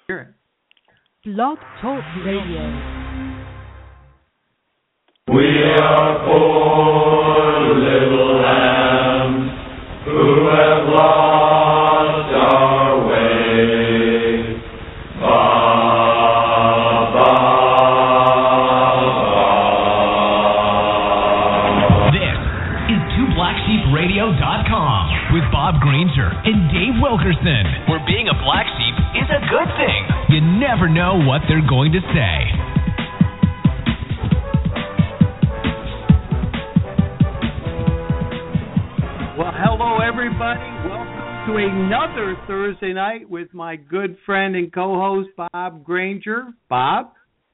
Hear it. Blog Talk Radio. We are poor little lambs who have lost our way. Ba, ba, ba. This is TwoBlackSheepRadio.com with Bob Granger and Dave Wilkerson, where being a black sheep is a good thing. You never know what they're going to say. Well, hello, everybody. Welcome to another Thursday night with my good friend and co-host, Bob Granger. Bob?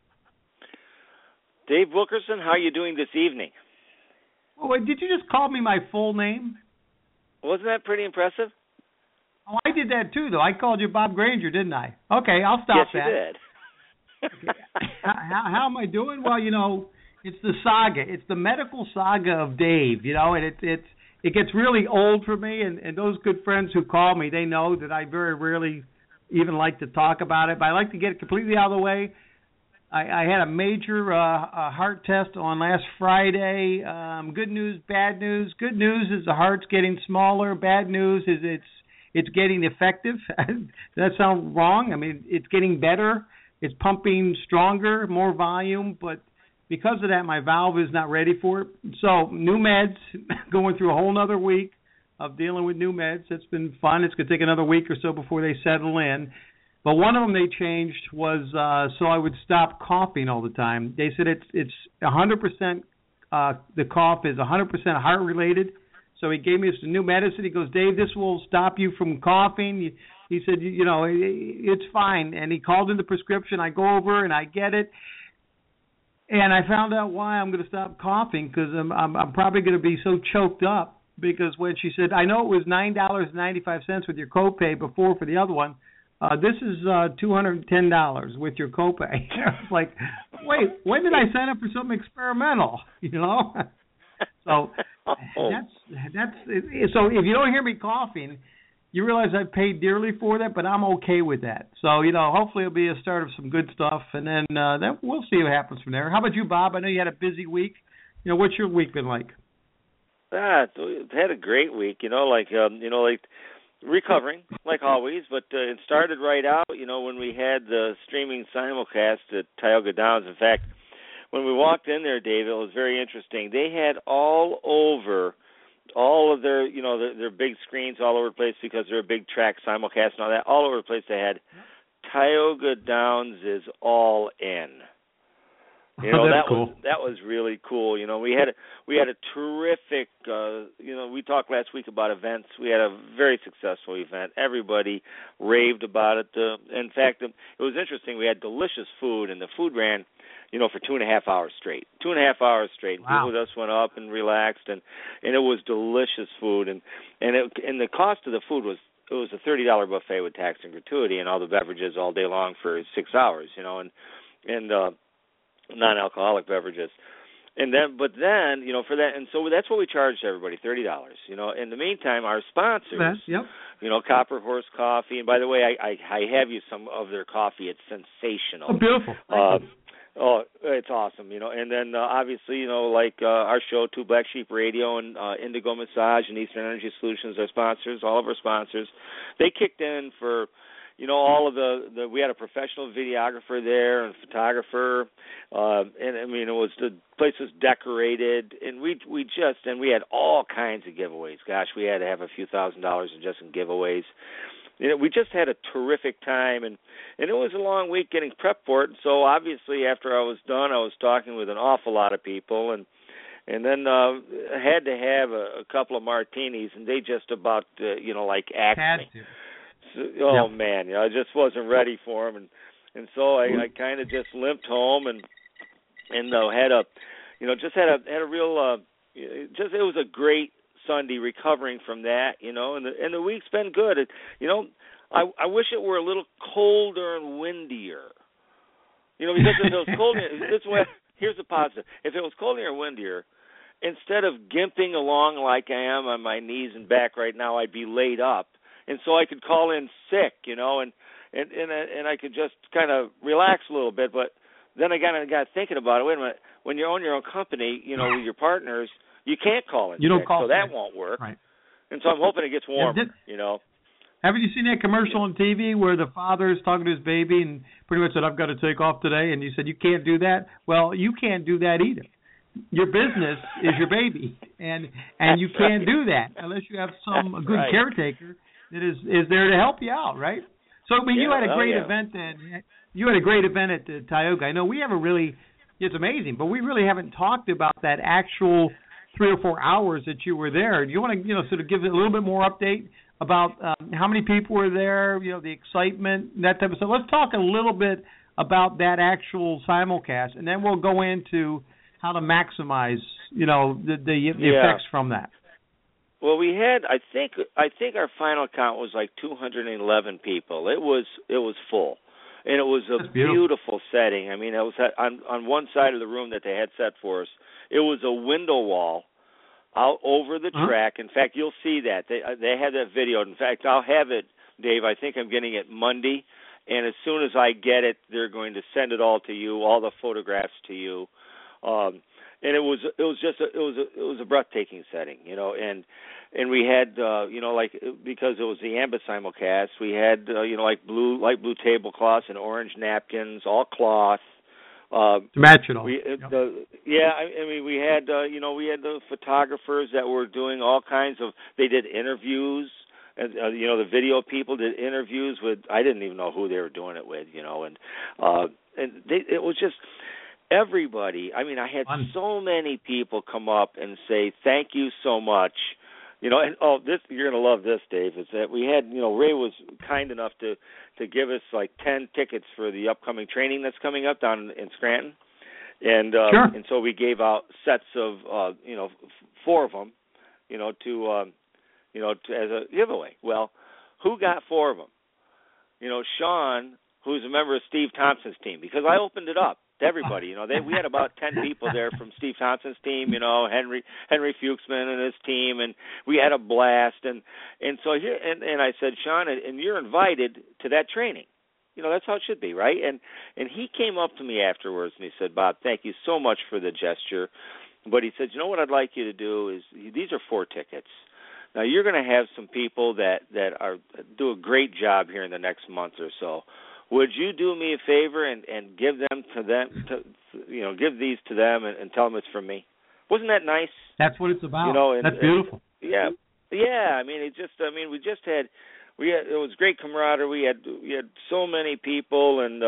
Dave Wilkerson, how are you doing this evening? Oh, wait, did you just call me my full name? Wasn't that pretty impressive? Oh, I did that too, though. I called you Bob Granger, didn't I? Okay, I'll stop that. Yes, you did. How am I doing? Well, you know, it's the saga. It's the medical saga of Dave, you know, and it gets really old for me, and those good friends who call me, they know that I very rarely even like to talk about it, but I like to get it completely out of the way. I had a major heart test on last Friday. Good news, bad news. Good news is the heart's getting smaller. Bad news is it's getting effective. Does that sound wrong? I mean, it's getting better. It's pumping stronger, more volume, but because of that, my valve is not ready for it. So new meds, going through a whole nother week of dealing with new meds. It's been fun. It's going to take another week or so before they settle in. But one of them they changed was so I would stop coughing all the time. They said it's 100%, the cough is 100% heart related. So he gave me some new medicine. He goes, Dave, this will stop you from coughing. He said, you know, it's fine. And he called in the prescription. I go over and I get it. And I found out why I'm going to stop coughing, because I'm probably going to be so choked up. Because when she said, I know it was $9.95 with your copay before for the other one, this is $210 with your copay. I was like, wait, when did I sign up for something experimental? You know, so that's so if you don't hear me coughing, you realize I paid dearly for that, but I'm okay with that. So, you know, hopefully it'll be a start of some good stuff, and then we'll see what happens from there. How about you, Bob? I know you had a busy week. You know, what's your week been like? Had a great week. Like recovering, like always, but it started right out, when we had the streaming simulcast at Tioga Downs. In fact, when we walked in there, Dave, it was very interesting. They had all over all of their, their big screens all over the place, because they're a big track simulcast and all that. All over the place they had Tioga Downs is all in. That's cool. That was really cool. We had a terrific. We talked last week about events. We had a very successful event. Everybody raved about it. In fact, it was interesting. We had delicious food, and the food ran, for 2.5 hours straight. 2.5 hours straight. Wow. People just went up and relaxed, and it was delicious food. And the cost of the food was. It was a $30 buffet with tax and gratuity, and all the beverages all day long for 6 hours. And non-alcoholic beverages, and then for that, and so that's what we charged everybody, $30. In the meantime, our sponsors, Copper Horse Coffee, and by the way, I have you some of their coffee. It's sensational. Oh, beautiful. It's awesome. And then obviously, like our show, Two Black Sheep Radio, and Indigo Massage and Eastern Energy Solutions, our sponsors, all of our sponsors, they kicked in for. All of the we had a professional videographer there and photographer, and I mean the place was decorated, and we had all kinds of giveaways. Gosh, we had to have a few $1,000s just in giveaways. We just had a terrific time, and it was a long week getting prepped for it. And so obviously after I was done, I was talking with an awful lot of people, and then had to have a couple of martinis, and they just about axed me. Man, I just wasn't ready for him, and so I kind of just limped home and had a real it was a great Sunday recovering from that, and the week's been good. I wish it were a little colder and windier, because if it was colder, here's the positive: if it was colder and windier, instead of gimping along like I am on my knees and back right now, I'd be laid up. And so I could call in sick, and and I could just kind of relax a little bit. But then I got thinking about it. Wait a minute, when you own your own company, with your partners, you can't call in. You don't sick, call so that sick. won't work. Right. And so I'm hoping it gets warmer. Haven't you seen that commercial on TV where the father's talking to his baby and pretty much said, "I've got to take off today," and you said you can't do that? Well, you can't do that either. Your business is your baby, and you can't do that unless you have some good caretaker that is there to help you out, right? So I mean, you had a great event then. You had a great event at Tioga. I know we haven't really. It's amazing, but we really haven't talked about that actual 3 or 4 hours that you were there. Do you want to sort of give a little bit more update about how many people were there? The excitement, that type of stuff. Let's talk a little bit about that actual simulcast, and then we'll go into how to maximize, the effects from that. Well, we had, I think our final count was like 211 people. It was full, and it was a beautiful setting. I mean, it was on one side of the room that they had set for us. It was a window wall out over the track. In fact, you'll see that they had that video. In fact, I'll have it, Dave. I think I'm getting it Monday, and as soon as I get it, they're going to send it all to you, all the photographs to you. And it was a breathtaking setting, and we had because it was the AMBA simulcast, we had light blue tablecloths and orange napkins, all cloth. To match it all. We had the photographers that were doing all kinds of. They did interviews, and the video people did interviews with. I didn't even know who they were doing it with, it was just. Everybody, I mean, I had so many people come up and say, "Thank you so much." And this you're going to love this, Dave, is that we had, Ray was kind enough to give us like 10 tickets for the upcoming training that's coming up down in Scranton. And sure. And so we gave out sets of 4 of them, to as a giveaway. Well, who got 4 of them? Sean, who's a member of Steve Thompson's team, because I opened it up to everybody. We had about 10 people there from Steve Thompson's team, Henry Fuchsman and his team, and we had a blast. And so here, and I said, Sean, and you're invited to that training. That's how it should be, right? And he came up to me afterwards and he said, Bob, thank you so much for the gesture. But he said, what I'd like you to do is, these are 4 tickets. Now you're going to have some people that do a great job here in the next month or so. Would you do me a favor and give them to them, give these to them and tell them it's from me? Wasn't that nice? That's what it's about. That's beautiful. Yeah. I mean, we was great camaraderie. We had so many people, and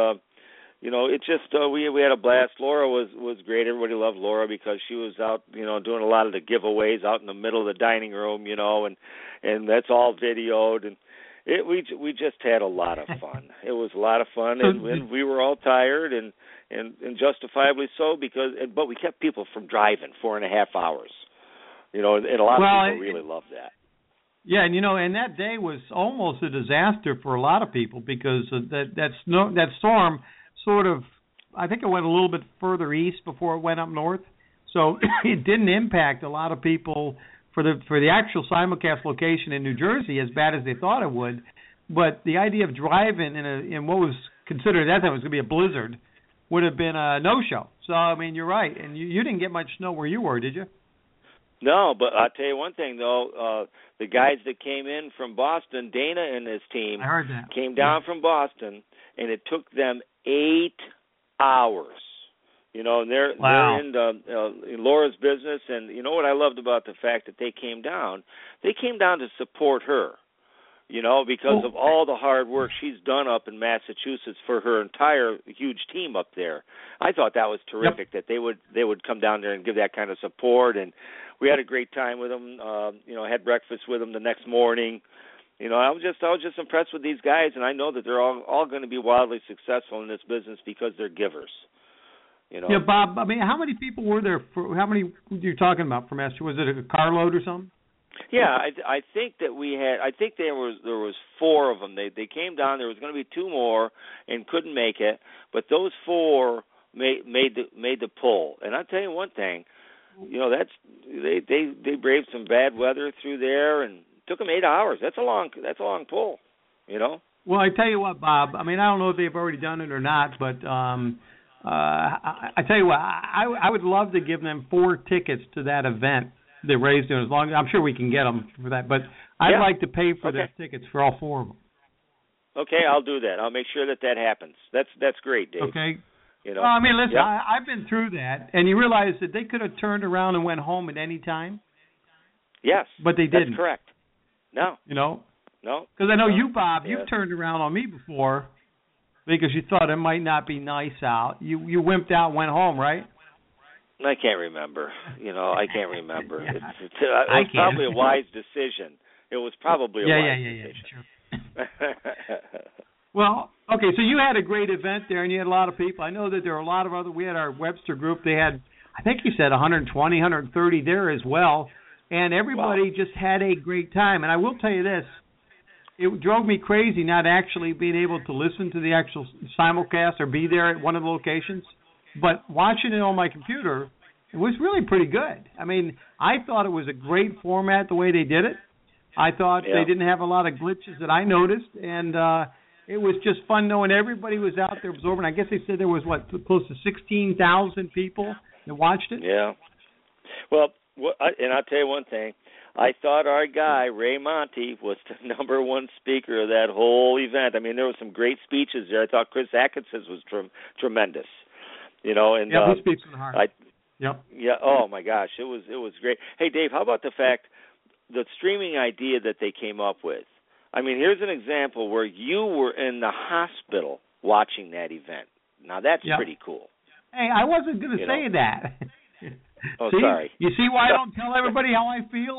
we had a blast. Laura was great. Everybody loved Laura because she was out, doing a lot of the giveaways out in the middle of the dining room, and that's all videoed and. We just had a lot of fun. It was a lot of fun, and we were all tired, and justifiably so but we kept people from driving 4.5 hours, and a lot of people really loved that. Yeah, and that day was almost a disaster for a lot of people because that storm sort of, I think it went a little bit further east before it went up north, so it didn't impact a lot of people. For the actual simulcast location in New Jersey, as bad as they thought it would, but the idea of driving in what was considered at that time was going to be a blizzard would have been a no-show. So I mean, you're right, and you didn't get much snow where you were, did you? No, but I'll tell you one thing though, the guys that came in from Boston, Dana and his team, I heard that. Came down from Boston, and it took them 8 hours. And they're in Laura's business, and what I loved about the fact that they came down to support her, because of all the hard work she's done up in Massachusetts for her entire huge team up there. I thought that was terrific that they would come down there and give that kind of support, and we had a great time with them. Had breakfast with them the next morning. I was just impressed with these guys, and I know that they're all going to be wildly successful in this business because they're givers. Yeah, Bob. I mean, how many people were there? How many you're talking about from Massachusetts? Was it a carload or something? Yeah, I think that we had. I think there was 4 of them. They came down. There was going to be 2 more and couldn't make it, but those 4 made the pull. And I'll tell you one thing. They braved some bad weather through there and took them 8 hours. That's a long pull. Well, I tell you what, Bob. I mean, I don't know if they've already done it or not, but I tell you what, I would love to give them 4 tickets to that event they raised doing. As long as I'm sure we can get them for that, but I'd like to pay for their tickets for all 4 of them. Okay, I'll do that. I'll make sure that happens. That's great, Dave. Okay. You know. Well, I mean, listen, I've been through that, and you realize that they could have turned around and went home at any time. Yes, but they didn't. That's correct. No. You know. No. Because I know you, Bob. You've turned around on me before because you thought it might not be nice out. You wimped out and went home, right? I can't remember. You know, I can't remember. Yeah. It was probably a wise decision. It was probably a wise decision. Sure. Well, okay, so you had a great event there, and you had a lot of people. I know that there were a lot of other. We had our Webster group. They had, I think you said 120, 130 there as well, and everybody just had a great time. And I will tell you this. It drove me crazy not actually being able to listen to the actual simulcast or be there at one of the locations, but watching it on my computer, it was really pretty good. I mean, I thought it was a great format the way they did it. I thought they didn't have a lot of glitches that I noticed, and it was just fun knowing everybody was out there absorbing. I guess they said there was, close to 16,000 people that watched it? Yeah. Well, and I'll tell you one thing. I thought our guy, Ray Monty, was the number one speaker of that whole event. I mean, there were some great speeches there. I thought Chris Atkinson's was tremendous. You know, and he speaks from the heart. Yep. Yeah. Oh my gosh, it was great. Hey, Dave, how about the streaming idea that they came up with? I mean, here's an example where you were in the hospital watching that event. Now that's pretty cool. Hey, I wasn't going to say that. Oh, see? Sorry. You see why I don't tell everybody how I feel?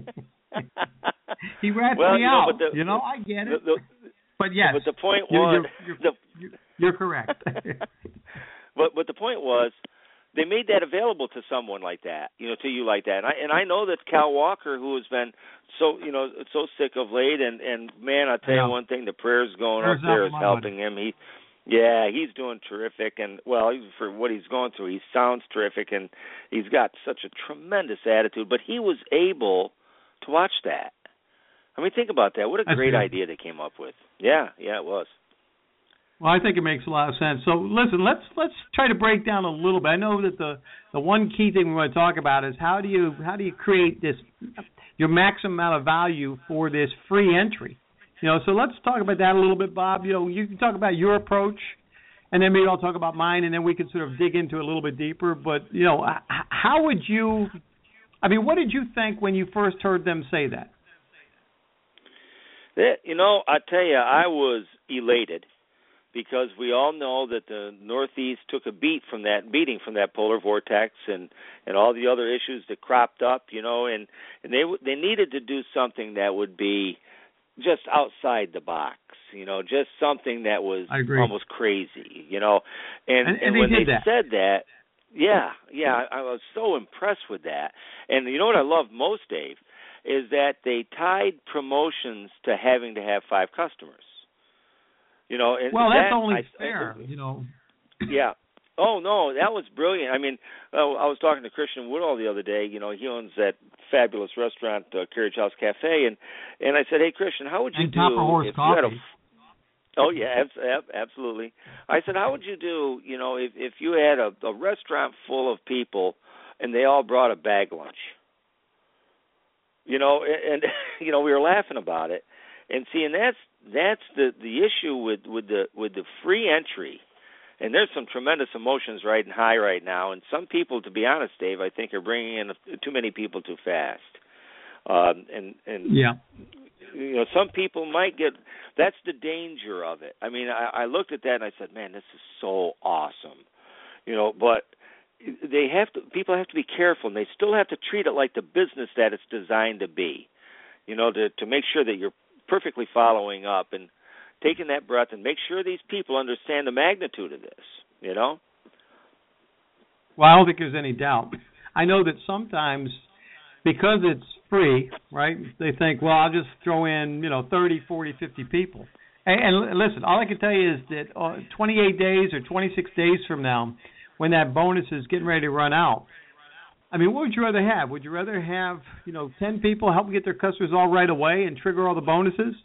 He rats me out. I get it. But yes. But the point was, you're correct. But the point was, they made that available to someone like that, to you like that. And I know that Cal Walker, who has been so sick of late, and man, I'll tell you one thing, the prayers going up there is helping him. He's doing terrific, and for what he's going through, he sounds terrific, and he's got such a tremendous attitude. But he was able to watch that. I mean, think about that. What a great idea they came up with. Yeah, it was. Well, I think it makes a lot of sense. So, listen, let's try to break down a little bit. I know that the one key thing we want to talk about is how do you create your maximum amount of value for this free entry. So let's talk about that a little bit, Bob. You can talk about your approach, and then maybe I'll talk about mine, and then we can sort of dig into it a little bit deeper. But, how would you – I mean, what did you think when you first heard them say that? I tell you, I was elated because we all know that the Northeast took a beating from that polar vortex and all the other issues that cropped up, and they needed to do something that would be – just outside the box, just something that was almost crazy, And when they said that, I was so impressed with that. And you know what I love most, Dave, is that they tied promotions to having to have 5 customers. And that's only fair, Yeah. Oh, no, that was brilliant. I mean, I was talking to Christian Woodall the other day. He owns that fabulous restaurant, Carriage House Cafe, and I said, hey, Christian, how would you do if you had Oh, yeah, absolutely. I said, how would you do, if you had a restaurant full of people and they all brought a bag lunch? And we were laughing about it. And see, and that's the issue with the free entry. And there's some tremendous emotions riding high right now, and some people, to be honest, Dave, I think are bringing in too many people too fast. Some people might get. That's the danger of it. I mean, I looked at that and I said, man, this is so awesome, But people have to be careful, and they still have to treat it like the business that it's designed to be, to make sure that you're perfectly following up and taking that breath and make sure these people understand the magnitude of this, Well, I don't think there's any doubt. I know that sometimes, because it's free, right, they think, well, I'll just throw in, 30, 40, 50 people. And listen, all I can tell you is that 28 days or 26 days from now, when that bonus is getting ready to run out, I mean, what would you rather have? Would you rather have, 10 people help get their customers all right away and trigger all the bonuses?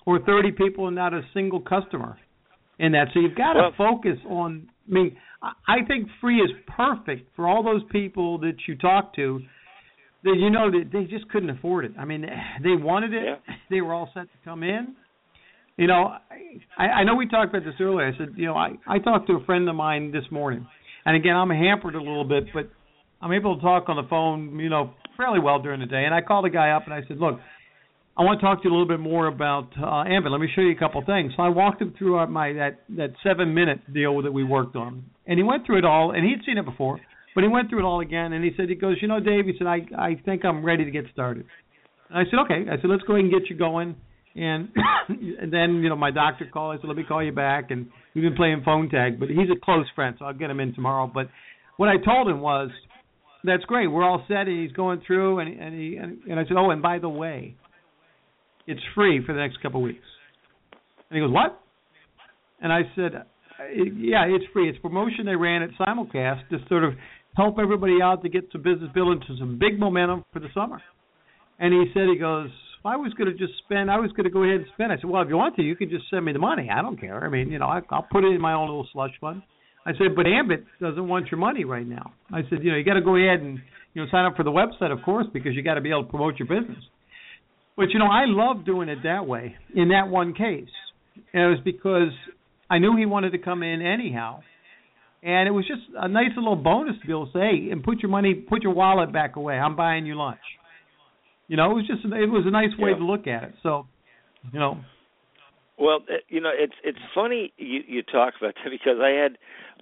or 30 people and not a single customer in that. So you've got to focus on. I mean, I think free is perfect for all those people that you talk to that you know that they just couldn't afford it. I mean, they wanted it. Yeah. They were all set to come in. You know, I know we talked about this earlier. I said, you know, I talked to a friend of mine this morning, and again, I'm hampered a little bit, but I'm able to talk on the phone, you know, fairly well during the day. And I called the guy up and I said, look, I want to talk to you a little bit more about Ambit. Let me show you a couple things. So I walked him through that 7-minute deal that we worked on, and he went through it all, and he'd seen it before, but he went through it all again, and he goes, you know, Dave, he said, I think I'm ready to get started. And I said, okay. I said, let's go ahead and get you going. And then, you know, my doctor called. I said, let me call you back. And we've been playing phone tag, but he's a close friend, so I'll get him in tomorrow. But what I told him was, that's great. We're all set, and he's going through. And I said, oh, and by the way, it's free for the next couple of weeks. And he goes, what? And I said, yeah, it's free. It's a promotion they ran at Simulcast to sort of help everybody out to get some business built into some big momentum for the summer. And he said, he goes, I was going to go ahead and spend. I said, well, if you want to, you can just send me the money. I don't care. I mean, you know, I'll put it in my own little slush fund. I said, but Ambit doesn't want your money right now. I said, you know, you got to go ahead and, you know, sign up for the website, of course, because you got to be able to promote your business. But, you know, I love doing it that way in that one case. And it was because I knew he wanted to come in anyhow. And it was just a nice little bonus to be able to say, hey, and put your wallet back away. I'm buying you lunch. You know, it was a nice way to look at it. So, you know. Well, you know, it's funny you talk about that because I had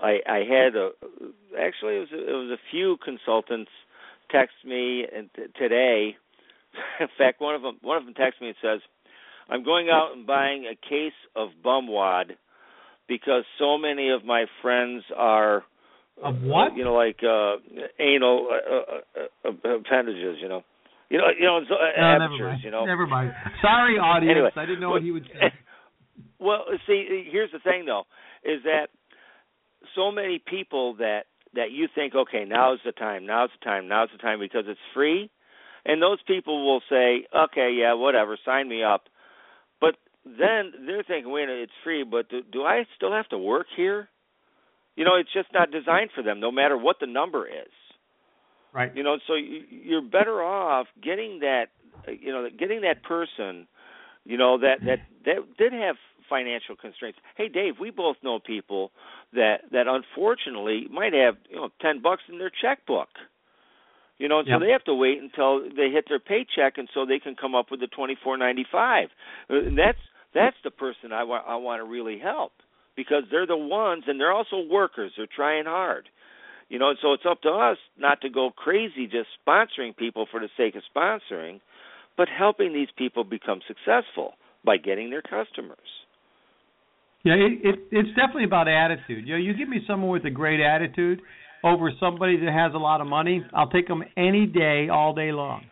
actually it was a few consultants text me today. In fact, one of them texted me and says, "I'm going out and buying a case of bumwad because so many of my friends are of what? You know, like anal appendages, you know." Amateurs, you know. Never mind. Sorry, audience. Anyway, I didn't know what he would say. Well, see, here's the thing, though, is that so many people that you think, okay, now's the time, because it's free, and those people will say, okay, yeah, whatever, sign me up. But then they're thinking, wait, it's free, but do I still have to work here? You know, it's just not designed for them, no matter what the number is. Right. You know, so you're better off getting that person, you know, that did have financial constraints. Hey, Dave, we both know people that unfortunately might have, you know, $10 in their checkbook. You know, and so they have to wait until they hit their paycheck, and so they can come up with the $24.95. That's the person I want to really help because they're the ones, and they're also workers. They're trying hard. You know, and so it's up to us not to go crazy just sponsoring people for the sake of sponsoring, but helping these people become successful by getting their customers. Yeah, it's definitely about attitude. You know, you give me someone with a great attitude over somebody that has a lot of money, I'll take them any day, all day long.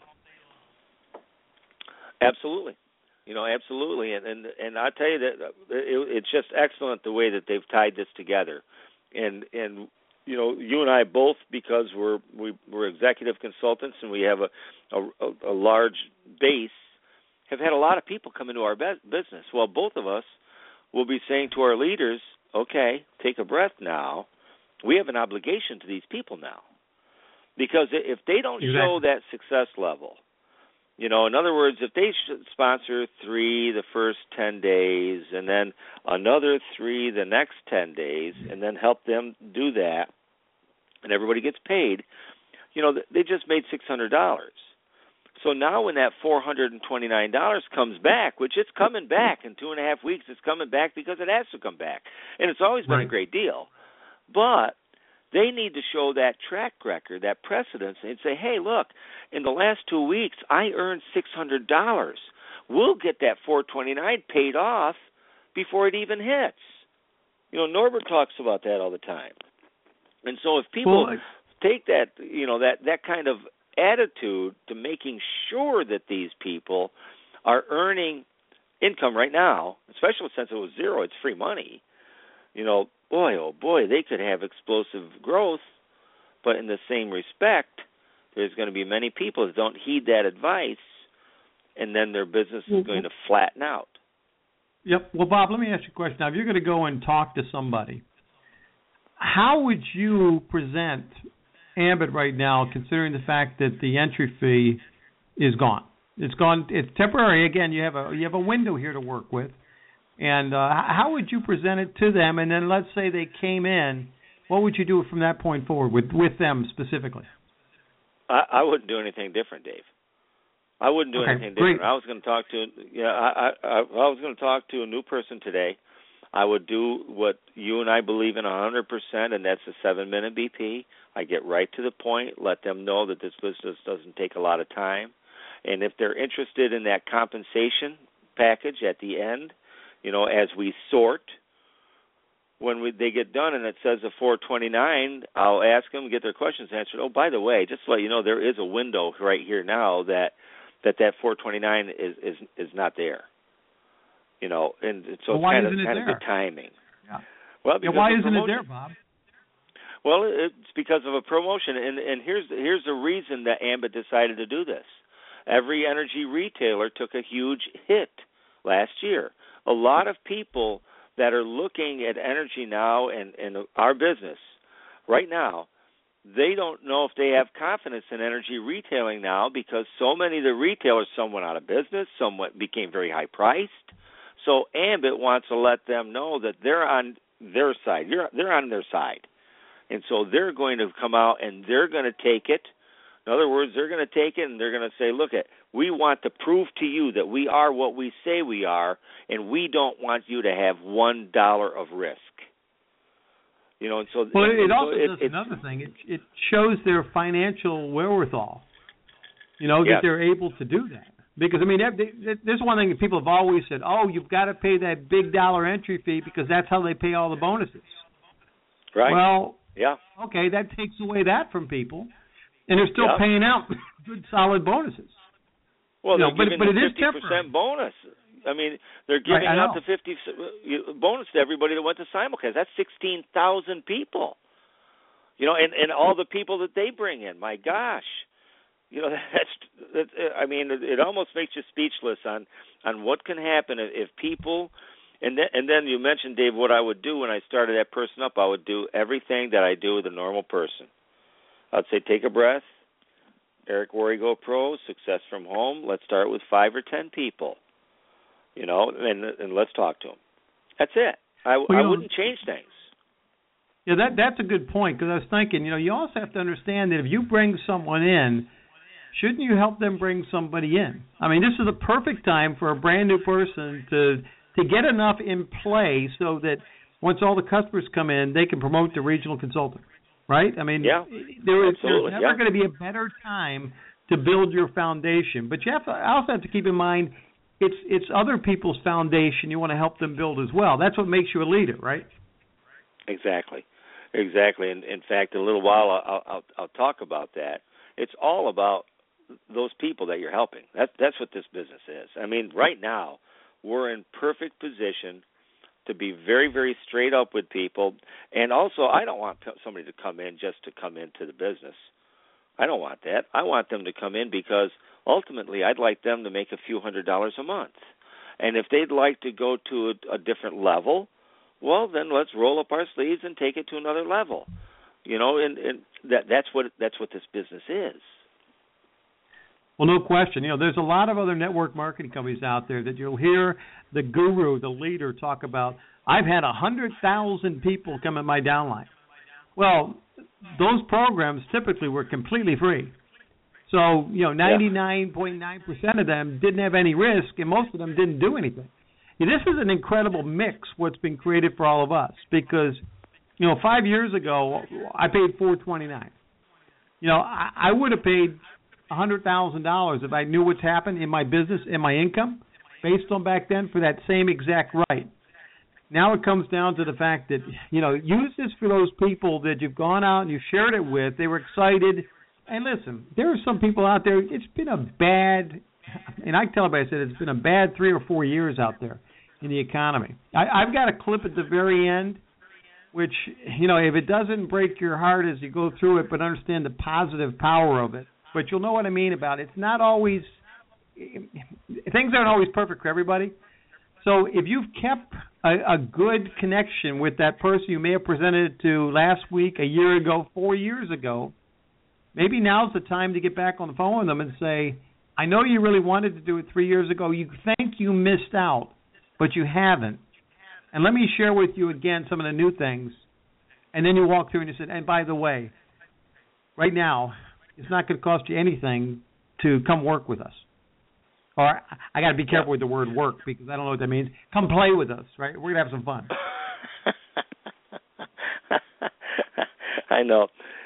Absolutely. You know, absolutely. And I tell you that it's just excellent the way that they've tied this together. And you know, you and I both, because we're executive consultants and we have a large base, have had a lot of people come into our business. Well, both of us will be saying to our leaders, okay, take a breath now. We have an obligation to these people now. Because if they don't show that success level, you know, in other words, if they sponsor 3 the first 10 days and then another 3 the next 10 days and then help them do that, and everybody gets paid, you know, they just made $600. So now when that $429 comes back, which it's coming back in 2.5 weeks, it's coming back because it has to come back. And it's always been a great deal. But they need to show that track record, that precedence, and say, hey, look, in the last 2 weeks, I earned $600. We'll get that $429 paid off before it even hits. You know, Norbert talks about that all the time. And so if people take that, you know, that kind of attitude to making sure that these people are earning income right now, especially since it was zero, it's free money, you know, boy, oh boy, they could have explosive growth, but in the same respect, there's going to be many people that don't heed that advice, and then their business is going to flatten out. Yep. Well, Bob, let me ask you a question. Now, if you're going to go and talk to somebody, how would you present Ambit right now, considering the fact that the entry fee is gone? It's gone. It's temporary. Again, you have a window here to work with. And how would you present it to them? And then let's say they came in, what would you do from that point forward with them specifically? I wouldn't do anything different, Dave. I wouldn't do anything different. Great. I was going to talk to I was going to talk to a new person today. I would do what you and I believe in 100%, and that's a 7-minute BP. I get right to the point, let them know that this business doesn't take a lot of time, and if they're interested in that compensation package at the end, as we sort, when they get done and it says a $429, I'll ask them, get their questions answered. Oh, by the way, just to let you know, there is a window right here now that $429 is not there. And so it's kind of good timing. Yeah. Well, why isn't it there, Bob? Well, it's because of a promotion, and here's the reason that Ambit decided to do this. Every energy retailer took a huge hit last year. A lot of people that are looking at energy now and our business right now, they don't know if they have confidence in energy retailing now because so many of the retailers, some went out of business, some became very high priced. So Ambit wants to let them know that they're on their side. They're on their side. And so they're going to come out and they're going to take it. In other words, they're going to take it and they're going to say, look, we want to prove to you that we are what we say we are, and we don't want you to have $1 of risk. And so it also does another thing. It shows their financial wherewithal, that they're able to do that. Because, there's one thing that people have always said, you've got to pay that big dollar entry fee because that's how they pay all the bonuses. Right. Well, yeah. Okay, that takes away that from people, and they're still paying out good, solid bonuses. Well, they're giving but it a is 50% bonus. They're giving out the 50 bonus to everybody that went to Simulcast. That's 16,000 people. And all the people that they bring in. My gosh. That's it almost makes you speechless on what can happen if people, and then you mentioned, Dave, what I would do when I started that person up. I would do everything that I do with a normal person. I'd say, take a breath. Eric Warrigo Pro, Success from Home. Let's start with 5 or 10 people, and let's talk to them. That's it. I wouldn't change things. Yeah, that's a good point because I was thinking, you also have to understand that if you bring someone in, shouldn't you help them bring somebody in? This is a perfect time for a brand new person to get enough in play so that once all the customers come in, they can promote the regional consultant, right? There's never going to be a better time to build your foundation. But you also have to keep in mind it's other people's foundation you want to help them build as well. That's what makes you a leader, right? Exactly. And in fact, in a little while I'll talk about that. It's all about those people that you're helping. That's what this business is. Right now, we're in perfect position to be very, very straight up with people. And also, I don't want somebody to come in just to come into the business. I don't want that. I want them to come in because ultimately I'd like them to make a few $100s a month. And if they'd like to go to a different level, well, then let's roll up our sleeves and take it to another level. And that's what this business is. Well, no question. There's a lot of other network marketing companies out there that you'll hear the guru, the leader, talk about. I've had 100,000 people come in my downline. Well, those programs typically were completely free. So, 99.9% of them didn't have any risk, and most of them didn't do anything. This is an incredible mix, what's been created for all of us, because, 5 years ago, I paid $429. I would have paid $100,000 if I knew what's happened in my business and my income based on back then for that same exact right. Now it comes down to the fact that, use this for those people that you've gone out and you shared it with. They were excited. And listen, there are some people out there, it's been a bad, and I tell everybody, I said it's been a bad 3 or 4 years out there in the economy. I've got a clip at the very end, which, if it doesn't break your heart as you go through it, but understand the positive power of it. But you'll know what I mean about it. It's not always, things aren't always perfect for everybody. So if you've kept a good connection with that person you may have presented it to last week, a year ago, 4 years ago, maybe now's the time to get back on the phone with them and say, I know you really wanted to do it 3 years ago. You think you missed out, but you haven't. And let me share with you again some of the new things. And then you walk through and you said, and by the way, right now, it's not going to cost you anything to come work with us. Or I got to be careful with the word work because I don't know what that means. Come play with us, right? We're going to have some fun. I know.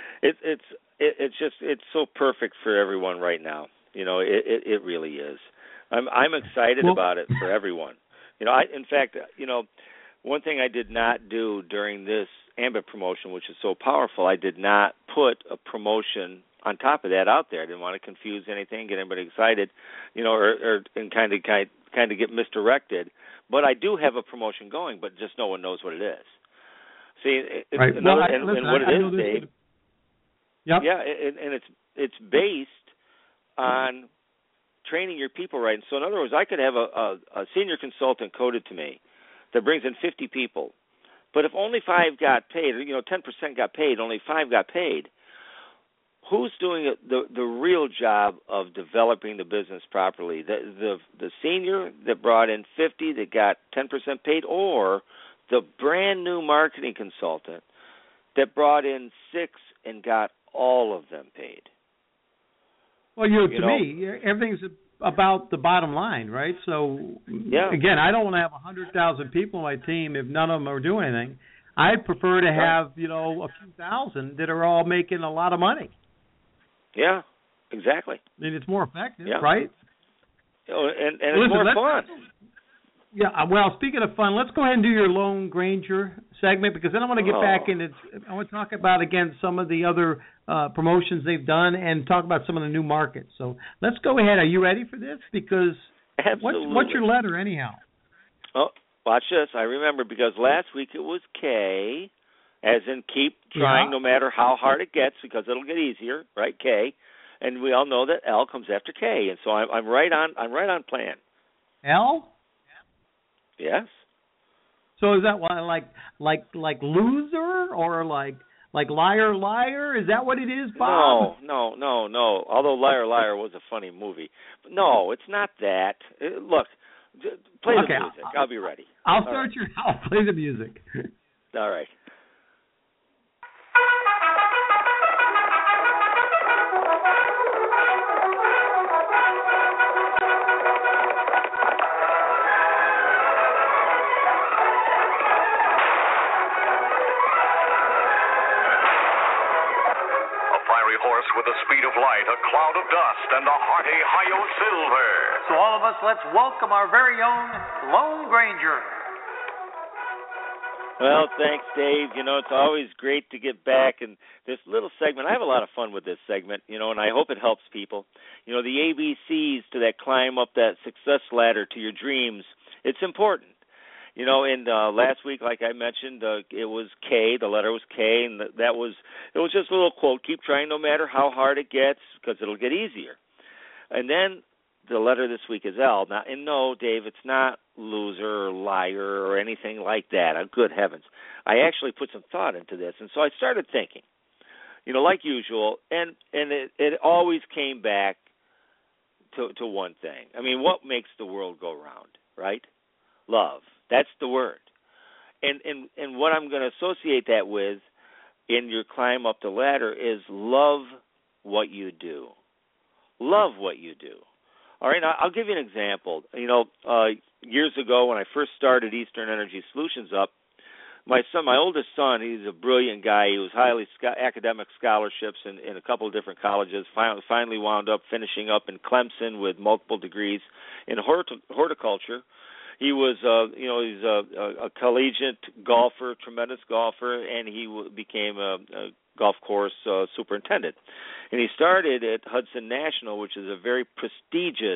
It's so perfect for everyone right now. You know, it really is. I'm excited about it for everyone. You know, in fact, you know, one thing I did not do during this Ambit promotion, which is so powerful, I did not put a promotion on top of that out there. I didn't want to confuse anything, get anybody excited, you know, or kind of get misdirected. But I do have a promotion going, but just no one knows what it is. See, right. and what it is, Dave. Yep. Yeah, and it's based on training your people right. And so, in other words, I could have a senior consultant coded to me that brings in 50 people, but if only 5 got paid, you know, 10% got paid, only 5 got paid. Who's doing the real job of developing the business properly? The senior that brought in 50 that got 10% paid, or the brand new marketing consultant that brought in 6 and got all of them paid? Well, to me, everything's about the bottom line, right? So, again, I don't want to have 100,000 people on my team if none of them are doing anything. I'd prefer to have, you know, a few thousand that are all making a lot of money. Yeah, exactly. I mean, it's more effective, right? And it's more fun. Yeah, well, speaking of fun, let's go ahead and do your Lone Granger segment, because then I want to get back into, I want to talk about, again, some of the other promotions they've done and talk about some of the new markets. So let's go ahead. Are you ready for this? Because what's your letter anyhow? Oh, watch this. I remember, because last week it was K, as in keep trying no matter how hard it gets, because it'll get easier, right? K. And we all know that L comes after K. And so I'm right on plan. L? Yes. So is that like loser or like liar? Is that what it is, Bob? No. Although Liar was a funny movie, but no, it's not that. Look, play the music. I'll be ready. I'll play the music. All right. With the speed of light, a cloud of dust, and a hearty Hi-Yo Silver. So all of us, let's welcome our very own Lone Granger. Well, thanks, Dave. You know, it's always great to get back. And this little segment, I have a lot of fun with this segment, you know, and I hope it helps people. You know, the ABCs to that climb up that success ladder to your dreams, it's important. You know, and last week, like I mentioned, it was K. The letter was K, and it was just a little quote: "Keep trying, no matter how hard it gets, because it'll get easier." And then the letter this week is L. Now, and no, Dave, it's not loser or liar or anything like that. Oh, good heavens! I actually put some thought into this, and so I started thinking. You know, like usual, and it always came back to one thing. I mean, what makes the world go round, right? Love. That's the word. And what I'm going to associate that with in your climb up the ladder is love what you do. Love what you do. All right, I'll give you an example. You know, years ago when I first started Eastern Energy Solutions up, my oldest son, he's a brilliant guy. He was highly academic scholarships in a couple of different colleges. Finally wound up finishing up in Clemson with multiple degrees in horticulture. He was, he's a collegiate golfer, tremendous golfer, and he became a golf course superintendent. And he started at Hudson National, which is a very prestigious,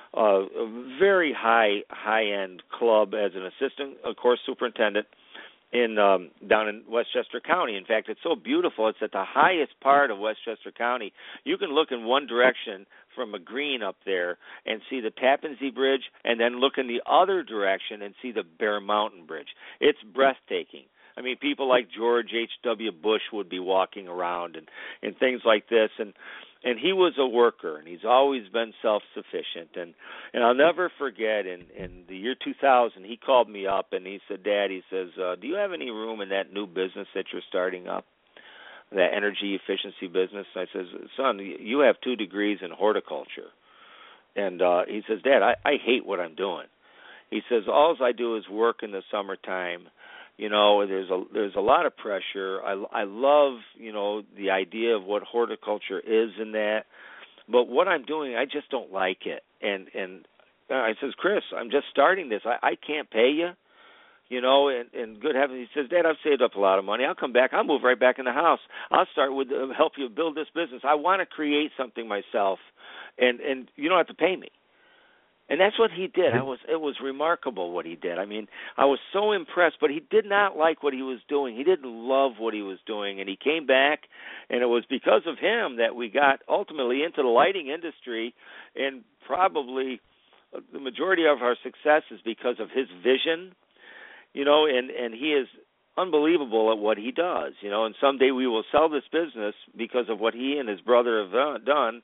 very high-end club as an assistant course superintendent. down in Westchester County. In fact, it's so beautiful. It's at the highest part of Westchester County. You can look in one direction from a green up there and see the Tappan Zee Bridge, and then look in the other direction and see the Bear Mountain Bridge. It's breathtaking. I mean, people like George H.W. Bush would be walking around and things like this, and he was a worker, and he's always been self-sufficient. And I'll never forget, in the year 2000, he called me up, and he said, Dad, he says, do you have any room in that new business that you're starting up, that energy efficiency business? I says, son, you have 2 degrees in horticulture. And he says, Dad, I hate what I'm doing. He says, all I do is work in the summertime. You know, there's a lot of pressure. I love, you know, the idea of what horticulture is in that, but what I'm doing, I just don't like it. And I says, Chris, I'm just starting this. I can't pay you, you know. And good heavens, he says, Dad, I've saved up a lot of money. I'll come back. I'll move right back in the house. I'll start with help you build this business. I want to create something myself, and you don't have to pay me. And that's what he did. It was remarkable what he did. I mean, I was so impressed, but he did not like what he was doing. He didn't love what he was doing, and he came back, and it was because of him that we got ultimately into the lighting industry, and probably the majority of our success is because of his vision, you know, and he is unbelievable at what he does, you know, and someday we will sell this business because of what he and his brother have done,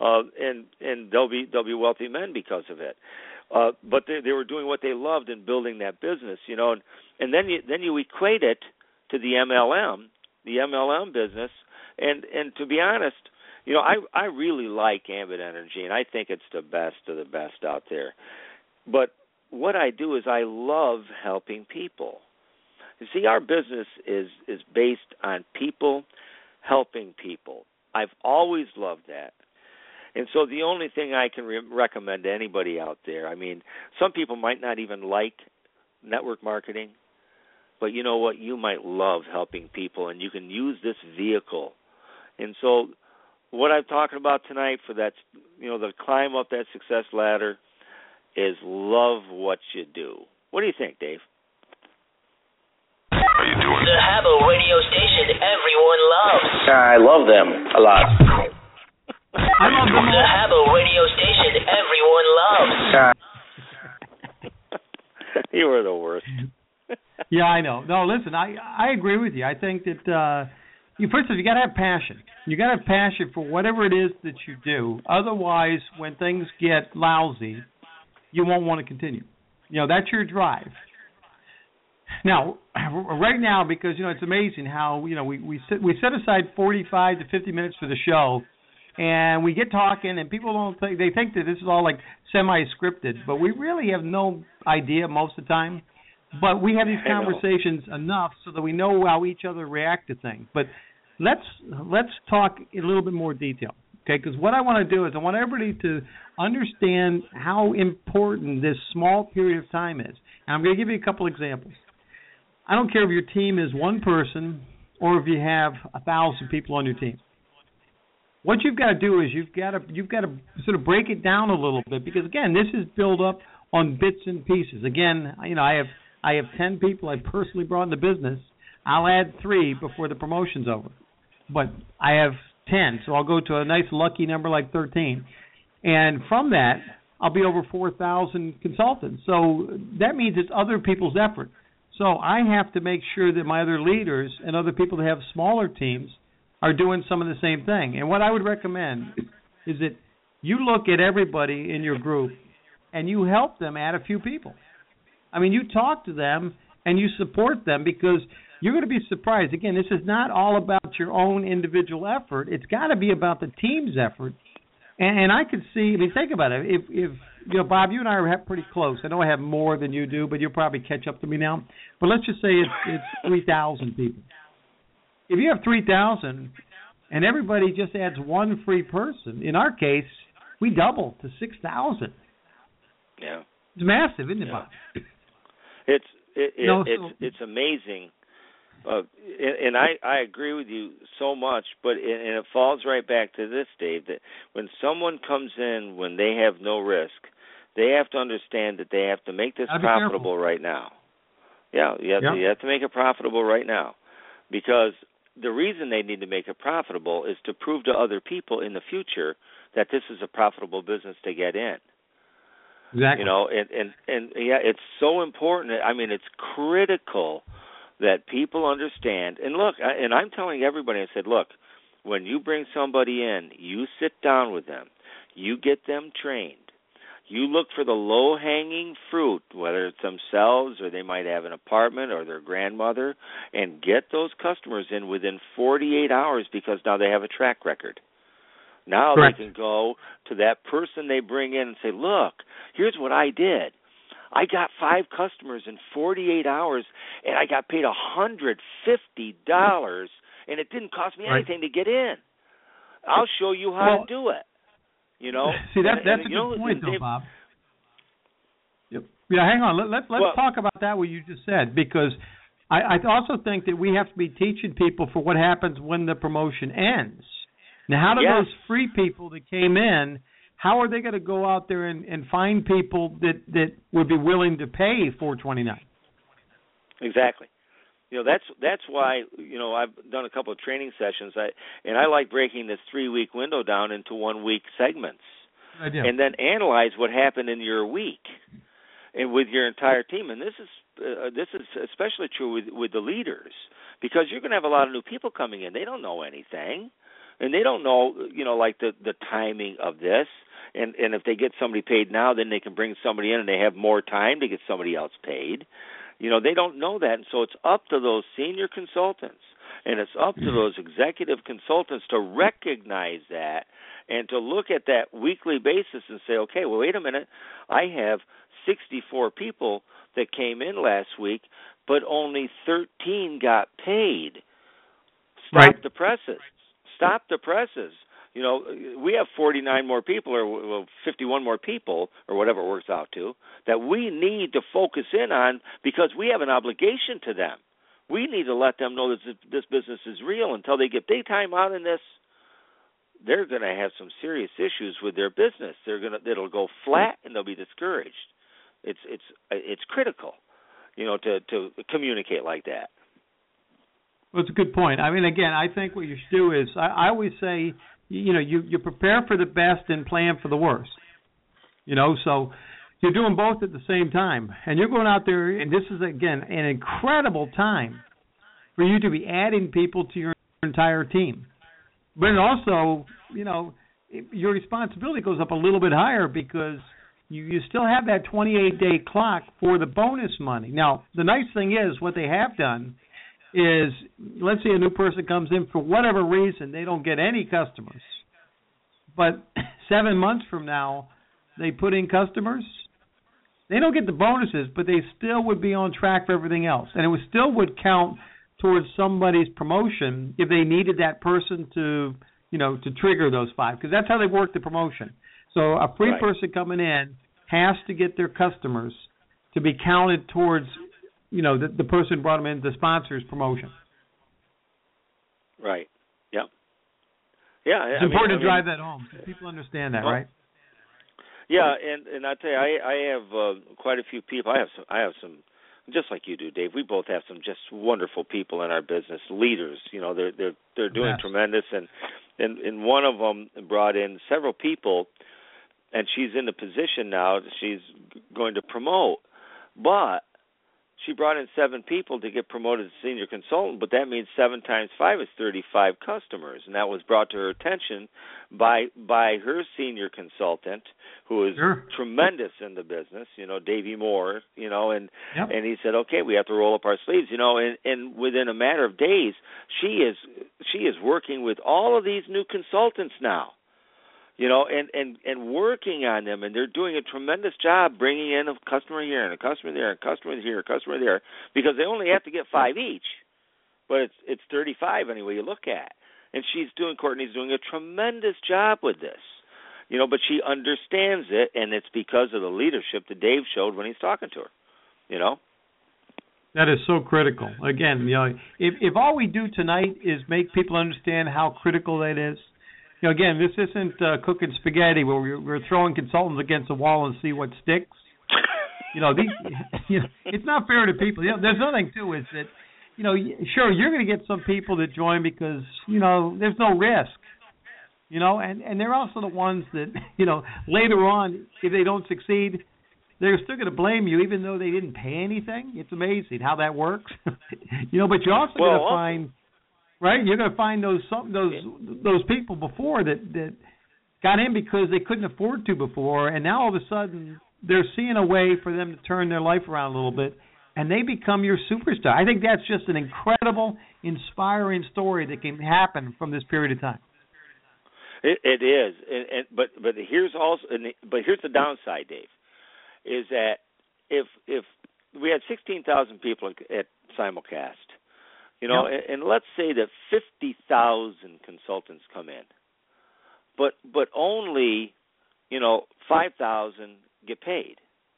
and they'll be wealthy men because of it. But they were doing what they loved in building that business, you know, and then you equate it to the MLM business, and to be honest, you know, I really like Ambit Energy, and I think it's the best of the best out there. But what I do is I love helping people. You see, our business is based on people helping people. I've always loved that. And so the only thing I can recommend to anybody out there, I mean, some people might not even like network marketing, but you know what? You might love helping people, and you can use this vehicle. And so what I'm talking about tonight for that, you know, the climb up that success ladder is love what you do. What do you think, Dave? How you doing? The Habbo radio station everyone loves. I love them a lot. I love them. The Habbo radio station everyone loves. You were the worst. Yeah, I know. No, listen, I agree with you. I think that first of all, you got to have passion. You got to have passion for whatever it is that you do. Otherwise, when things get lousy, you won't want to continue. You know, that's your drive. Now, right now, because, you know, it's amazing how, you know, we set aside 45 to 50 minutes for the show, and we get talking, and people don't think, they think that this is all like semi-scripted, but we really have no idea most of the time. But we have these conversations enough so that we know how each other react to things. But let's talk in a little bit more detail, okay? Because what I want to do is I want everybody to understand how important this small period of time is. And I'm going to give you a couple examples. I don't care if your team is one person or if you have 1,000 people on your team. What you've got to do is you've got to sort of break it down a little bit, because again, this is built up on bits and pieces. Again, you know, I have 10 people I personally brought into business. I'll add 3 before the promotion's over, but I have 10, so I'll go to a nice lucky number like 13, and from that I'll be over 4,000 consultants. So that means it's other people's effort. So I have to make sure that my other leaders and other people that have smaller teams are doing some of the same thing. And what I would recommend is that you look at everybody in your group and you help them add a few people. I mean, you talk to them and you support them, because you're going to be surprised. Again, this is not all about your own individual effort. It's got to be about the team's effort. And I could see, I mean, think about it. If you know, Bob, you and I are pretty close. I know I have more than you do, but you'll probably catch up to me now. But let's just say it's 3,000 people. If you have 3,000 and everybody just adds one free person, in our case, we double to 6,000. Yeah, it's massive, isn't it, Bob? It's amazing. And I agree with you so much, but it falls right back to this, Dave, that when someone comes in when they have no risk, they have to understand that they have to make this profitable right now. Yeah, you have to make it profitable right now, because the reason they need to make it profitable is to prove to other people in the future that this is a profitable business to get in. Exactly. You know, and it's so important. I mean, it's critical that people understand. And look, and I'm telling everybody, I said, look, when you bring somebody in, you sit down with them, you get them trained. You look for the low-hanging fruit, whether it's themselves or they might have an apartment or their grandmother, and get those customers in within 48 hours, because now they have a track record. Now Correct. They can go to that person they bring in and say, look, here's what I did. I got 5 customers in 48 hours, and I got paid $150, and it didn't cost me anything to get in. I'll show you how to do it. You know, see that's a good point, though, Bob. Yep. Yeah, hang on. Let's talk about that what you just said, because I also think that we have to be teaching people for what happens when the promotion ends. Now, how do those free people that came in, how are they going to go out there and find people that would be willing to pay $4.29? Exactly. You know, that's why, you know, I've done a couple of training sessions, and I like breaking this 3-week window down into 1-week segments, and then analyze what happened in your week and with your entire team. And this is especially true with the leaders, because you're going to have a lot of new people coming in. They don't know anything, and they don't know, you know, like the timing of this. And if they get somebody paid now, then they can bring somebody in and they have more time to get somebody else paid. You know, they don't know that, and so it's up to those senior consultants, and it's up to those executive consultants to recognize that and to look at that weekly basis and say, okay, well, wait a minute, I have 64 people that came in last week, but only 13 got paid. Stop the presses. Stop the presses. You know, we have 49 more people, or 51 more people, or whatever it works out to, that we need to focus in on, because we have an obligation to them. We need to let them know that this business is real. Until they get big time out in this, they're going to have some serious issues with their business. It'll go flat, and they'll be discouraged. It's critical, you know, to communicate like that. Well, it's a good point. I mean, again, I think what you should do is, I always say, you know, you prepare for the best and plan for the worst. You know, so you're doing both at the same time. And you're going out there, and this is, again, an incredible time for you to be adding people to your entire team. But it also, you know, your responsibility goes up a little bit higher, because you still have that 28-day clock for the bonus money. Now, the nice thing is, what they have done is, let's say a new person comes in, for whatever reason, they don't get any customers. But 7 months from now, they put in customers. They don't get the bonuses, but they still would be on track for everything else. And it still would count towards somebody's promotion if they needed that person to, you know, to trigger those 5. Because that's how they work the promotion. So a free person coming in has to get their customers to be counted towards, you know, the person brought them in, the sponsor's promotion. Right. Yep. Yeah. It's important to drive that home, so people understand that, right? Yeah, and I tell you, I have quite a few people. I have some, just like you do, Dave. We both have some just wonderful people in our business, leaders. You know, they're doing tremendous, and one of them brought in several people, and she's in the position now. She's going to promote, but she brought in 7 people to get promoted to senior consultant, but that means 7 times 5 is 35 customers, and that was brought to her attention by her senior consultant, who is tremendous in the business, you know, Davey Moore, you know, and he said, okay, we have to roll up our sleeves, you know, and within a matter of days, she is working with all of these new consultants now. You know, and working on them, and they're doing a tremendous job bringing in a customer here and a customer there and a customer here, a customer there, because they only have to get 5 each, but it's 35 anyway you look at. And Courtney's doing a tremendous job with this, you know, but she understands it, and it's because of the leadership that Dave showed when he's talking to her, you know. That is so critical. Again, you know, if all we do tonight is make people understand how critical that is. You know, again, this isn't cooking spaghetti where we're throwing consultants against the wall and see what sticks. these, it's not fair to people. There's another thing too is that, sure, you're going to get some people that join because, there's no risk. And they're also the ones that, later on, if they don't succeed, they're still going to blame you even though they didn't pay anything. It's amazing how that works. But you're also going to find, right? You're going to find those people before that got in because they couldn't afford to before, and now all of a sudden they're seeing a way for them to turn their life around a little bit, and they become your superstar. I think that's just an incredible, inspiring story that can happen from this period of time. It is, but here's the downside, Dave, is that if we had 16,000 people at simulcast, and let's say that 50,000 consultants come in, but only 5,000 get paid.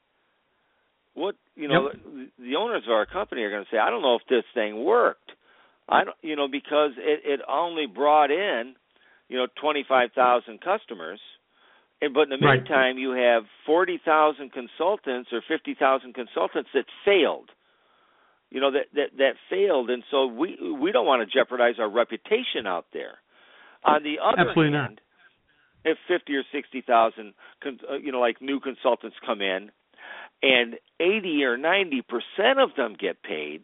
What the owners of our company are going to say, I don't know if this thing worked. I don't, because it only brought in 25,000 customers, but in the meantime you have 40,000 consultants or 50,000 consultants that failed. That failed, and so we don't want to jeopardize our reputation out there. On the other Absolutely hand, not. If 50 or 60,000, like new consultants come in, and 80 or 90% of them get paid,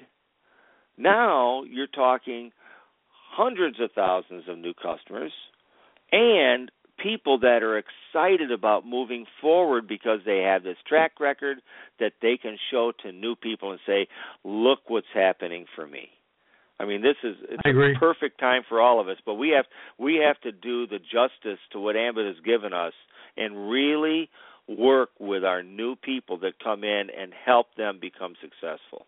now you're talking hundreds of thousands of new customers and people that are excited about moving forward because they have this track record that they can show to new people and say, look what's happening for me. I mean, it's a perfect time for all of us, but we have to do the justice to what Ambit has given us and really work with our new people that come in and help them become successful.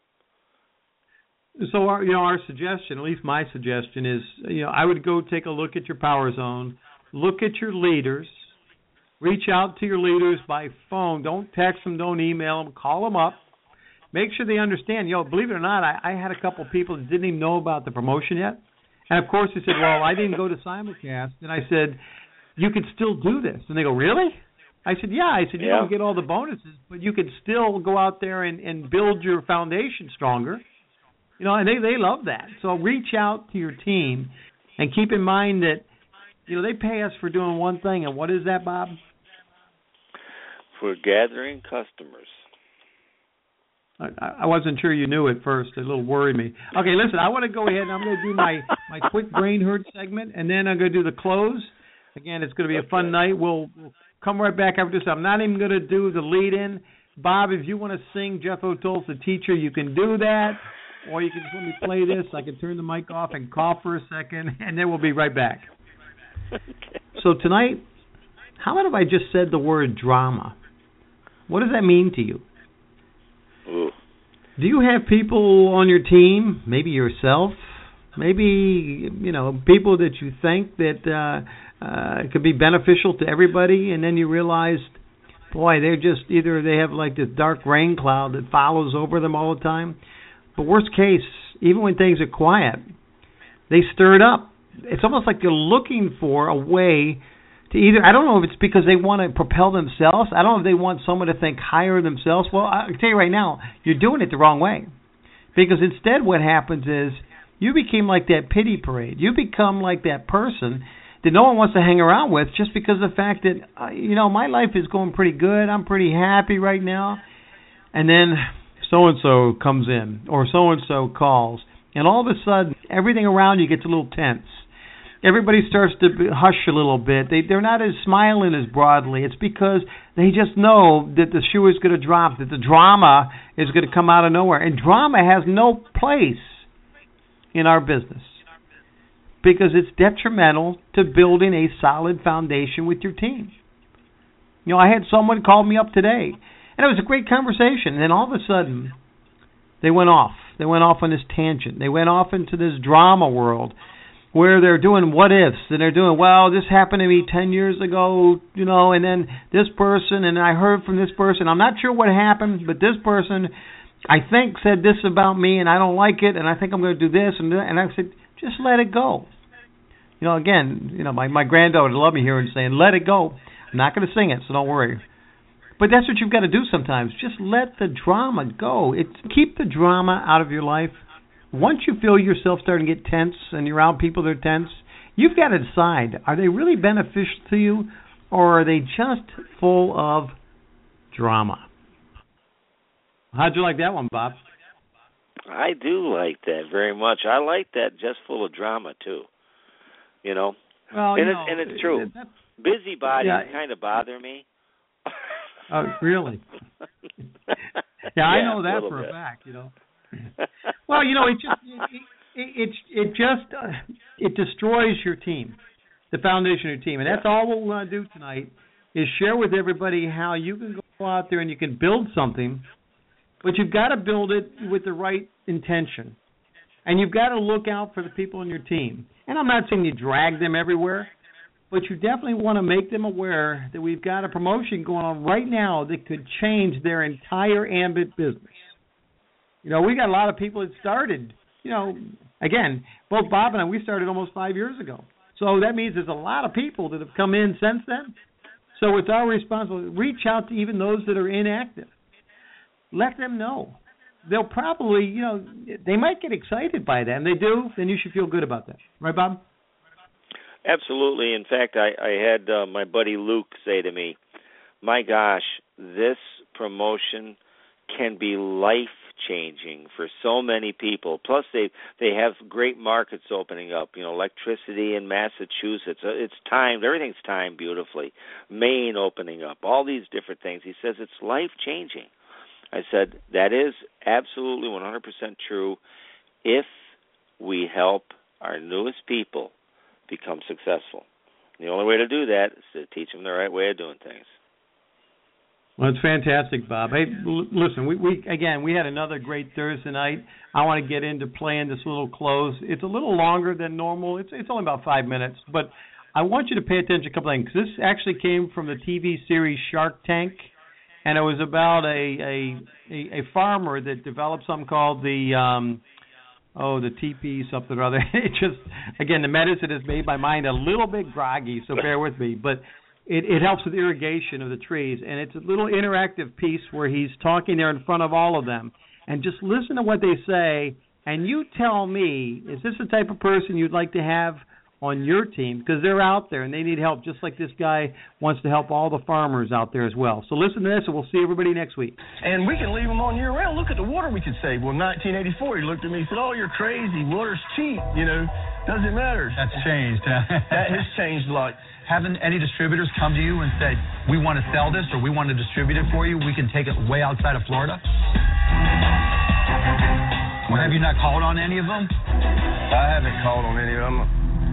So our suggestion, at least my suggestion, is I would go take a look at your Power Zone, look at your leaders, reach out to your leaders by phone. Don't text them, don't email them, call them up. Make sure they understand. Believe it or not, I had a couple of people that didn't even know about the promotion yet. And, of course, they said, well, I didn't go to simulcast. And I said, you could still do this. And they go, really? I said, yeah. I said, you don't get all the bonuses, but you could still go out there and build your foundation stronger. And they love that. So reach out to your team and keep in mind that, they pay us for doing one thing. And what is that, Bob? For gathering customers. I wasn't sure you knew at first. It a little worried me. Okay, listen, I want to go ahead and I'm going to do my quick brain hurt segment, and then I'm going to do the close. Again, it's going to be a fun night. We'll come right back after this. I'm not even going to do the lead-in. Bob, if you want to sing Jeff O'Toole's The Teacher, you can do that. Or you can just let me play this. I can turn the mic off and cough for a second, and then we'll be right back. Okay. So tonight, how about if I just said the word drama? What does that mean to you? Ooh. Do you have people on your team, maybe yourself, maybe, people that you think that could be beneficial to everybody, and then you realize, boy, they're just either they have like this dark rain cloud that follows over them all the time. But worst case, even when things are quiet, they stir it up. It's almost like they're looking for a way to either, I don't know if it's because they want to propel themselves. I don't know if they want someone to think higher themselves. Well, I can tell you right now, you're doing it the wrong way. Because instead what happens is you became like that pity parade. You become like that person that no one wants to hang around with just because of the fact that, my life is going pretty good. I'm pretty happy right now. And then so-and-so comes in or so-and-so calls. And all of a sudden, everything around you gets a little tense. Everybody starts to hush a little bit. They're not as smiling as broadly. It's because they just know that the shoe is going to drop, that the drama is going to come out of nowhere. And drama has no place in our business because it's detrimental to building a solid foundation with your team. I had someone call me up today, and it was a great conversation. And then all of a sudden, they went off. They went off on this tangent. They went off into this drama world where they're doing what-ifs, and they're doing, well, this happened to me 10 years ago, and then this person, and I heard from this person. I'm not sure what happened, but this person, I think, said this about me, and I don't like it, and I think I'm going to do this. And I said, just let it go. Again, my granddaughter loved me here and saying, let it go. I'm not going to sing it, so don't worry. But that's what you've got to do sometimes. Just let the drama go. Keep the drama out of your life. Once you feel yourself starting to get tense and you're around people that are tense, you've got to decide, are they really beneficial to you or are they just full of drama? How'd you like that one, Bob? I do like that very much. I like that just full of drama, too. You know? Well, and it's true. Busybodies kind of bother me. Oh, really? Yeah, I know that for a fact, you know. Well, you know, it destroys your team, the foundation of your team, and that's all what we want to do tonight is share with everybody how you can go out there and you can build something, but you've got to build it with the right intention, and you've got to look out for the people in your team. And I'm not saying you drag them everywhere, but you definitely want to make them aware that we've got a promotion going on right now that could change their entire Ambit business. You know, we got a lot of people that started, you know, again, both Bob and I, we started almost 5 years ago. So that means there's a lot of people that have come in since then. So it's our responsibility to reach out to even those that are inactive. Let them know. They'll probably, you know, they might get excited by that. And they do, then you should feel good about that. Right, Bob? Absolutely. In fact, I had my buddy Luke say to me, my gosh, this promotion can be life-changing for so many people. Plus, they have great markets opening up, you know, electricity in Massachusetts. It's timed. Everything's timed beautifully. Maine opening up, all these different things. He says it's life-changing. I said, that is absolutely 100% true if we help our newest people become successful. The only way to do that is to teach them the right way of doing things. Well, it's fantastic, Bob. Hey, listen, we had another great Thursday night. I want to get into playing this little close. It's a little longer than normal. It's only about 5 minutes, but I want you to pay attention to a couple things. This actually came from the TV series Shark Tank, and it was about a farmer that developed something called the TP something or other. It just, again, the medicine has made my mind a little bit groggy, so bear with me, but it helps with irrigation of the trees, and it's a little interactive piece where he's talking there in front of all of them, and just listen to what they say, and you tell me, is this the type of person you'd like to have on your team? Because they're out there, and they need help, just like this guy wants to help all the farmers out there as well. So listen to this, and we'll see everybody next week. And we can leave them on year-round. Look at the water we could save. Well, in 1984, he looked at me and said, oh, you're crazy. Water's cheap, you know. Doesn't matter. That's changed. That has changed a lot. Haven't any distributors come to you and said, we want to sell this or we want to distribute it for you? We can take it way outside of Florida? Or have you not called on any of them? I haven't called on any of them.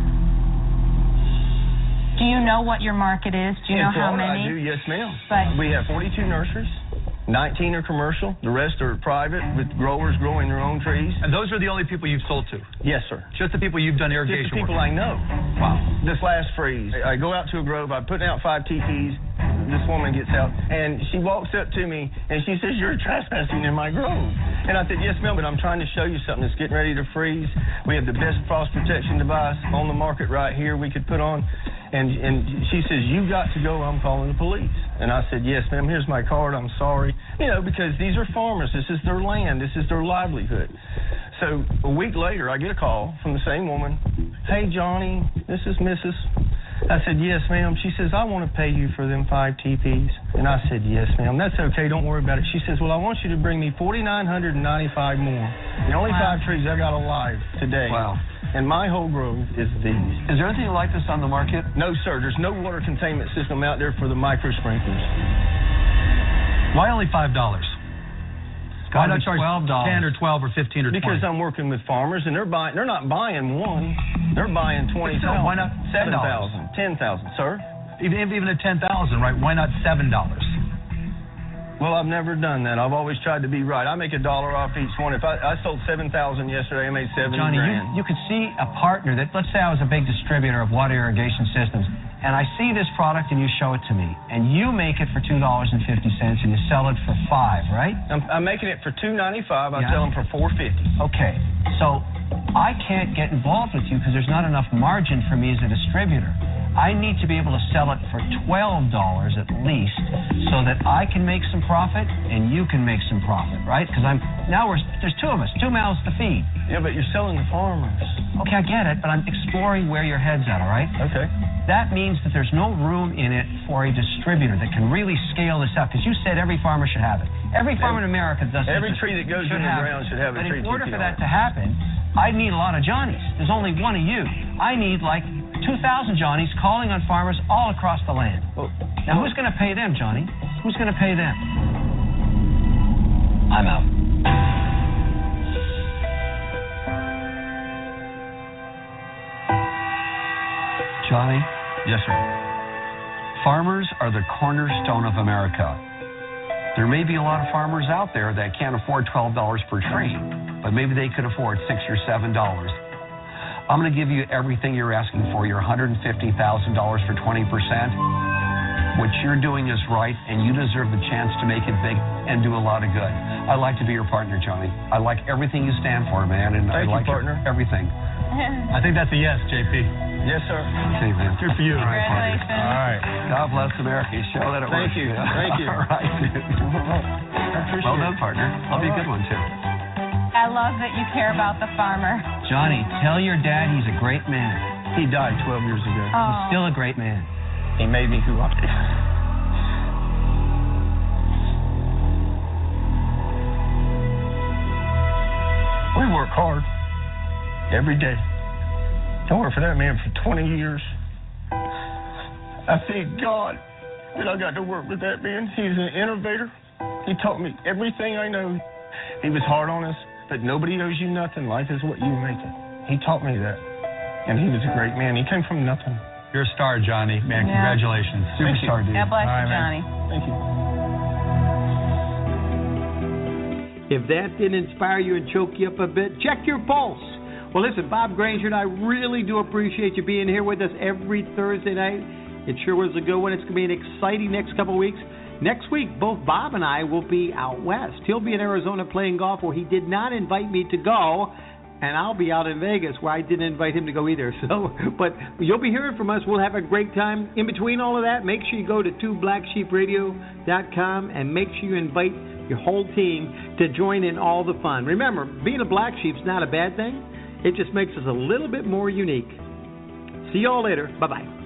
Do you know what your market is? Do you know how many? I do, yes, ma'am. But we have 42 nurseries. 19 are commercial. The rest are private with growers growing their own trees. And those are the only people you've sold to? Yes, sir. Just the people you've done irrigation Just the people work I know. Wow. This last freeze, I go out to a grove. I'm putting out 5 TPs. This woman gets out, and she walks up to me, and she says, you're trespassing in my grove. And I said, yes, ma'am, but I'm trying to show you something that's getting ready to freeze. We have the best frost protection device on the market right here we could put on. And she says, you've got to go, I'm calling the police. And I said, yes, ma'am, here's my card, I'm sorry. You know, because these are farmers, this is their land, this is their livelihood. So a week later, I get a call from the same woman. Hey, Johnny, this is Mrs. I said, yes, ma'am. She says, I want to pay you for them 5 TPs. And I said, yes, ma'am. That's okay. Don't worry about it. She says, well, I want you to bring me 4,995 more. The only 5 trees I got alive today. Wow. And my whole grove is these. Is there anything like this on the market? No, sir. There's no water containment system out there for the micro sprinklers. Why only $5? Why not charge $12? 10 or 12 or 15 or 20? Because I'm working with farmers, and they're not buying one. They're buying 20,000. So why not $7? 10,000, sir. Even at 10,000, right? Why not $7? Well, I've never done that. I've always tried to be right. I make $1 off each one. If I sold 7,000 yesterday, I made $7,000. Johnny, you could see a partner that, let's say I was a big distributor of water irrigation systems, and I see this product and you show it to me, and you make it for $2.50 and you sell it for $5, right? I'm making it for $2.95. I sell them for $4.50. Okay, so I can't get involved with you because there's not enough margin for me as a distributor. I need to be able to sell it for $12 at least so that I can make some profit and you can make some profit, right? Because there's two of us, 2 mouths to feed. Yeah, but you're selling to farmers. Okay, I get it, but I'm exploring where your head's at, all right? Okay. That means that there's no room in it for a distributor that can really scale this up, because you said every farmer should have it. Every farmer in America does. Every tree that goes in the ground should have a tree. But in order for that to happen, I need a lot of Johnnies. There's only one of you. I need like 2,000 Johnnies calling on farmers all across the land. Now, who's going to pay them, Johnny? Who's going to pay them? I'm out. Johnny? Yes, sir. Farmers are the cornerstone of America. There may be a lot of farmers out there that can't afford $12 per tree, but maybe they could afford $6 or $7. I'm going to give you everything you're asking for, your $150,000 for 20%. What you're doing is right, and you deserve the chance to make it big and do a lot of good. I'd like to be your partner, Johnny. I like everything you stand for, man, and I like partner. Everything. I think that's a yes, JP. Yes, sir. Okay, man. Good for you. All right, partner. All right. God bless America. You show that it works. Thank you. Thank you. All right. Well done, partner. I'll be a good one, too. I love that you care about the farmer. Johnny, tell your dad he's a great man. He died 12 years ago. He's still a great man. He made me who I am. We work hard every day. I worked for that man for 20 years. I thank God that I got to work with that man. He's an innovator. He taught me everything I know. He was hard on us, but nobody owes you nothing. Life is what you make it. He taught me that. And he was a great man. He came from nothing. You're a star, Johnny. Man, congratulations. Superstar, dude. God bless All right, you, Johnny. Thank you. If that didn't inspire you and choke you up a bit, check your pulse. Well, listen, Bob Granger and I really do appreciate you being here with us every Thursday night. It sure was a good one. It's going to be an exciting next couple of weeks. Next week, both Bob and I will be out west. He'll be in Arizona playing golf, where he did not invite me to go, and I'll be out in Vegas, where I didn't invite him to go either. So, but you'll be hearing from us. We'll have a great time. In between all of that, make sure you go to 2blacksheepradio.com and make sure you invite your whole team to join in all the fun. Remember, being a black sheep's not a bad thing. It just makes us a little bit more unique. See you all later. Bye-bye.